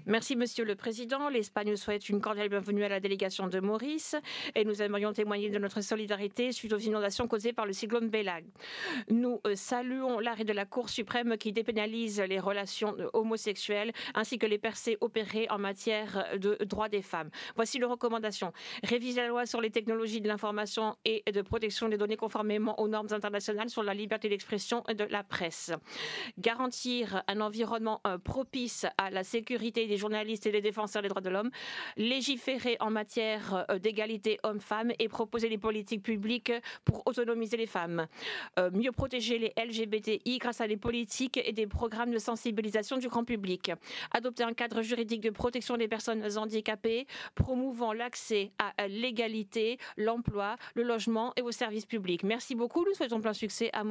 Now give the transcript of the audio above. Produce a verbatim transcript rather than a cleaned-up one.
Merci, Monsieur le Président. L'Espagne souhaite une cordiale bienvenue à la délégation de Maurice et nous aimerions témoigner de notre solidarité suite aux inondations causées par le cyclone Bélag. Nous euh, saluons l'arrêt de la Cour suprême qui dépénalise les relations euh, homosexuelles ainsi que les percées opérées en matière de droits des femmes. Voici les recommandations. Réviser la loi sur les technologies de l'information et de protection des données conformément aux normes internationales sur la liberté d'expression de la presse. Garantir un environnement euh, propice à la sécurité des journalistes et des défenseurs des droits de l'homme, légiférer en matière euh, d'égalité hommes-femmes et proposer des politiques publiques pour autonomiser les femmes, euh, mieux protéger les L G B T I grâce à des politiques et des programmes de sensibilisation du grand public, adopter un cadre juridique de protection des personnes handicapées, promouvant l'accès à l'égalité, l'emploi, le logement et aux services publics. Merci beaucoup, nous souhaitons plein succès à